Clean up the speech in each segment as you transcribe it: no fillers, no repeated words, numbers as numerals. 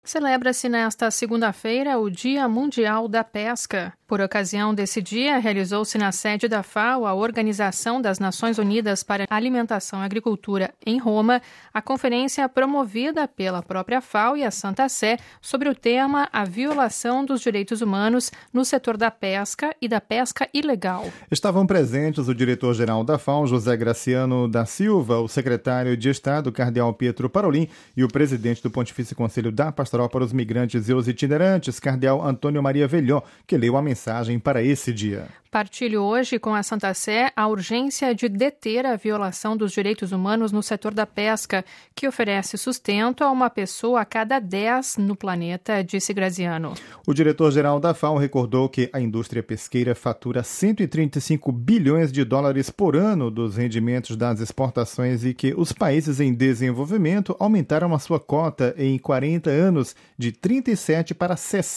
Celebra-se nesta segunda-feira o Dia Mundial da Pesca. Por ocasião desse dia, realizou-se na sede da FAO, a Organização das Nações Unidas para a Alimentação e Agricultura, em Roma, a conferência promovida pela própria FAO e a Santa Sé sobre o tema A Violação dos Direitos Humanos no setor da pesca e da pesca ilegal. Estavam presentes o diretor-geral da FAO, José Graciano da Silva, o secretário de Estado, Cardeal Pietro Parolin, e o presidente do Pontifício Conselho da Pastoral para os Migrantes e os Itinerantes, Cardeal Antônio Maria Velhó, que leu a mensagem para esse dia. Partilho hoje com a Santa Sé a urgência de deter a violação dos direitos humanos no setor da pesca, que oferece sustento a uma pessoa a cada 10 no planeta, disse Graziano. O diretor-geral da FAO recordou que a indústria pesqueira fatura 135 bilhões de dólares por ano dos rendimentos das exportações e que os países em desenvolvimento aumentaram a sua cota em 40 anos de 37% para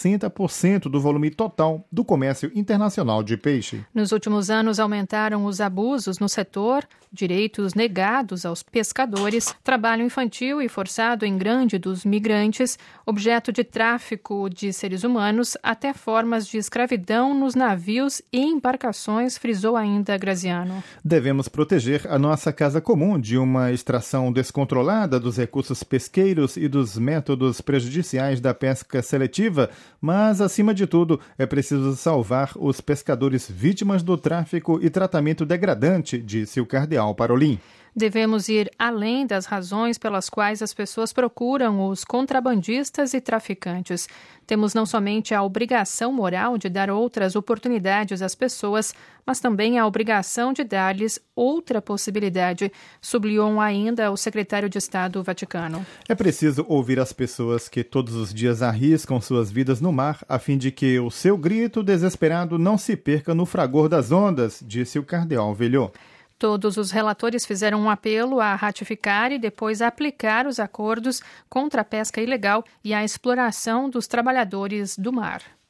60% do volume total do comércio internacional de peixe. Nos últimos anos, aumentaram os abusos no setor, direitos negados aos pescadores, trabalho infantil e forçado em grande dos migrantes, objeto de tráfico de seres humanos, até formas de escravidão nos navios e embarcações, frisou ainda Graziano. Devemos proteger a nossa casa comum de uma extração descontrolada dos recursos pesqueiros e dos métodos prejudiciais da pesca seletiva, mas, acima de tudo, é preciso salvar os pescadores vítimas do tráfico e tratamento degradante, disse o cardeal Parolin. Devemos ir além das razões pelas quais as pessoas procuram os contrabandistas e traficantes. Temos não somente a obrigação moral de dar outras oportunidades às pessoas, mas também a obrigação de dar-lhes outra possibilidade, sublinhou ainda o secretário de Estado do Vaticano. É preciso ouvir as pessoas que todos os dias arriscam suas vidas no mar, a fim de que o seu grito desesperado não se perca no fragor das ondas, disse o cardeal Velhó. Todos os relatores fizeram um apelo a ratificar e depois aplicar os acordos contra a pesca ilegal e a exploração dos trabalhadores do mar.